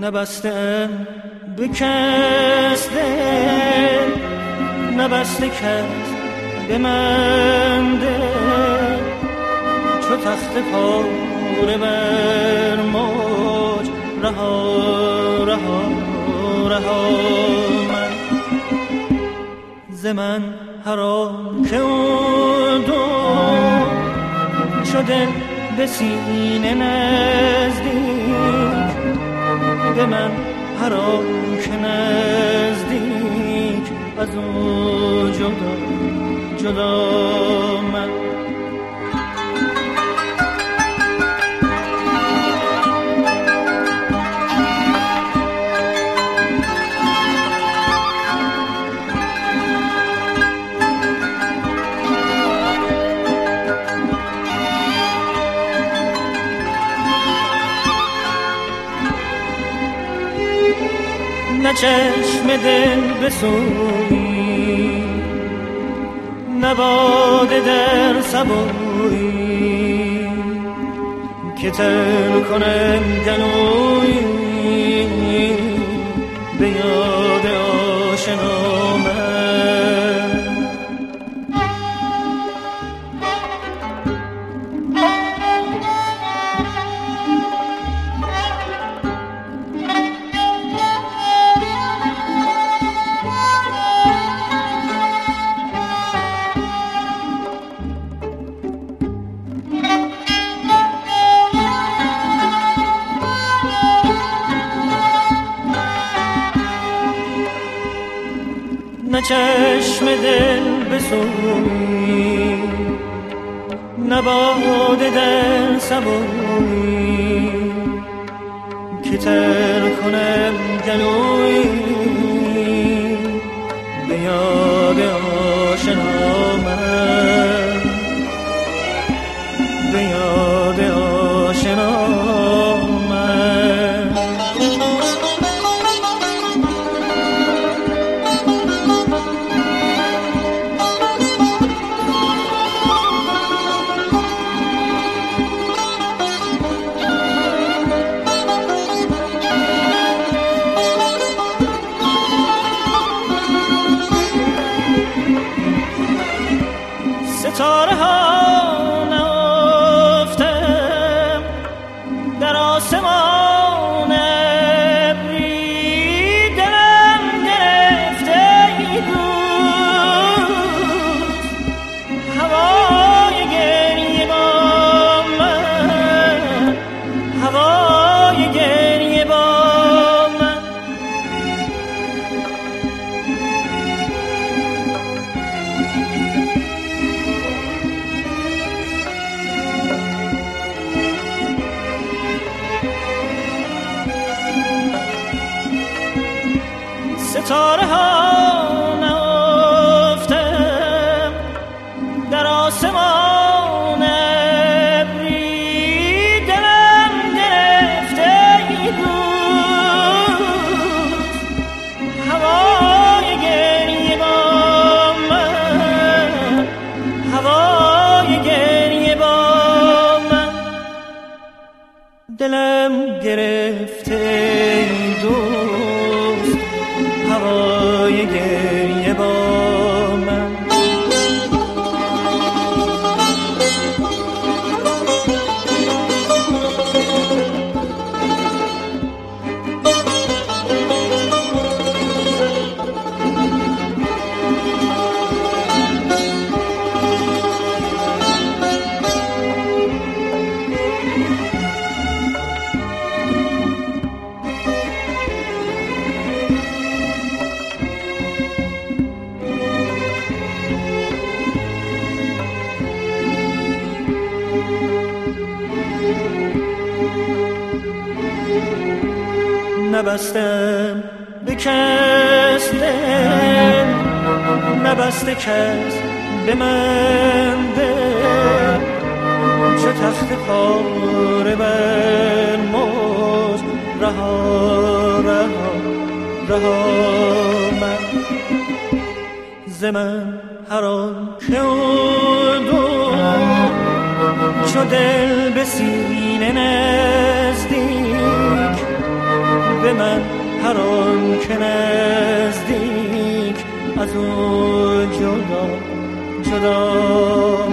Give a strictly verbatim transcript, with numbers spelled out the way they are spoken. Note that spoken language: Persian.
نبستم به کس دل، نبسته کس به من دل، چو تخت پاره بر موج رها رها رها من ز من حرام که اون دو چو دل به سینه نزدیک، به من حرام که نزدیک از او جدا جدا من نه چشم دل بسویی، نه باده در سبویی که تر کنم گلویی به یاد آشنا من. نه چشم دل بسویی، نه باده در سبویی که تر کنم گلویی به یاد آشنا من، به یاد آشنا من. ستاره ها نهفتم در آسمان ابری، دلم گرفته ای دوست هوای گریه با من، هوای گریه با من. ستاره ها نهفتم در آسمان ابری، دلم گرفته ای دوست هوای گریه با من، هوای گریه با من. دلم گرفته ای دوست هوای گریه با من. نبستم به کس دل، نبسته کس به من دل، چو تخت پاره بر موج رها رها رها من ز من حرام که اون دو چو دل به سینه نزدیک، به من، هر آن که نزدیک از او جدا جدا